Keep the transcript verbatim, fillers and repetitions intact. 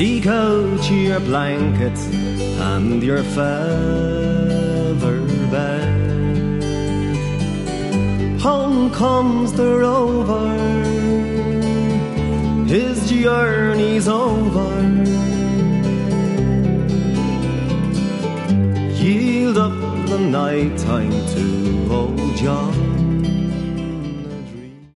Seek out your blanket and your feather bed. Home comes the rover, his journey's over. Yield up the night time to old John.